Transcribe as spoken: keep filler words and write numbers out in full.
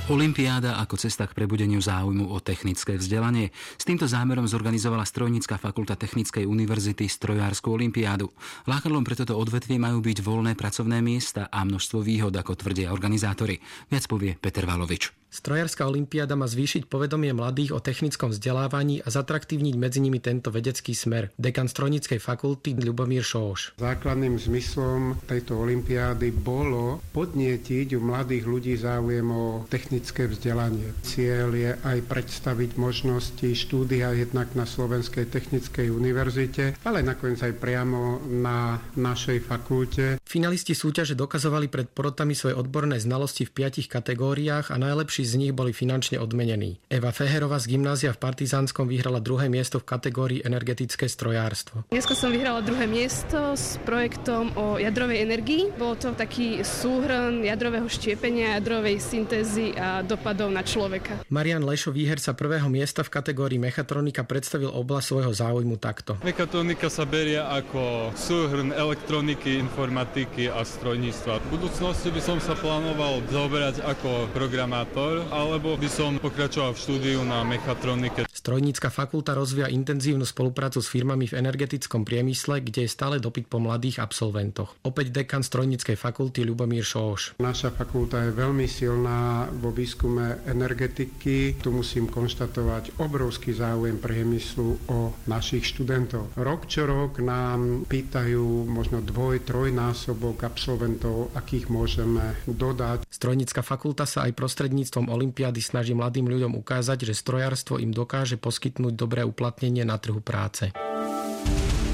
Olympiáda ako cesta k prebudeniu záujmu o technické vzdelanie. S týmto zámerom zorganizovala Strojnícka fakulta Technickej univerzity strojársku olympiádu. Lákadlom pre toto odvetvie majú byť voľné pracovné miesta a množstvo výhod, ako tvrdia organizátori. Viac povie Peter Valovič. Strojárska olympiáda má zvýšiť povedomie mladých o technickom vzdelávaní a zatraktívniť medzi nimi tento vedecký smer. Dekan Strojníckej fakulty Ľubomír Šóš. Základným zmyslom tejto olympiády bolo podnietiť u mladých ľudí záujem o technické vzdelanie. Cieľ je aj predstaviť možnosti štúdia jednak na Slovenskej technickej univerzite, ale nakoniec aj priamo na našej fakulte. Finalisti súťaže dokazovali pred porotami svoje odborné znalosti v piatich kategóriách a najlepší z nich boli finančne odmenení. Eva Feherová z gymnázia v Partizánskom vyhrala druhé miesto v kategórii energetické strojárstvo. Dneska som vyhrala druhé miesto s projektom o jadrovej energii. Bolo to taký súhrn jadrového štiepenia, jadrovej syntézy a dopadov na človeka. Marian Lešo, výherca prvého miesta v kategórii mechatronika, predstavil oblasť svojho záujmu takto. Mechatronika sa berie ako súhrn elektroniky, informatiky a strojníctva. V budúcnosti by som sa plánoval zaoberať ako programátor, alebo by som pokračoval v štúdiu na mechatronike. Strojnícka fakulta rozvíja intenzívnu spoluprácu s firmami v energetickom priemysle, kde je stále dopyt po mladých absolventoch. Opäť dekan Strojníckej fakulty Ľubomír Šóš. Naša fakulta je veľmi silná vo výskume energetiky. Tu musím konštatovať obrovský záujem priemyslu o našich študentov. Rok čo rok nám pýtajú možno dvoj, trojnásobok absolventov, akých môžeme dodať. Strojnícka fakulta sa aj prostredníctvom olympiády snaží mladým ľuďom ukázať, že strojárstvo im dokáže poskytnúť dobré uplatnenie na trhu práce.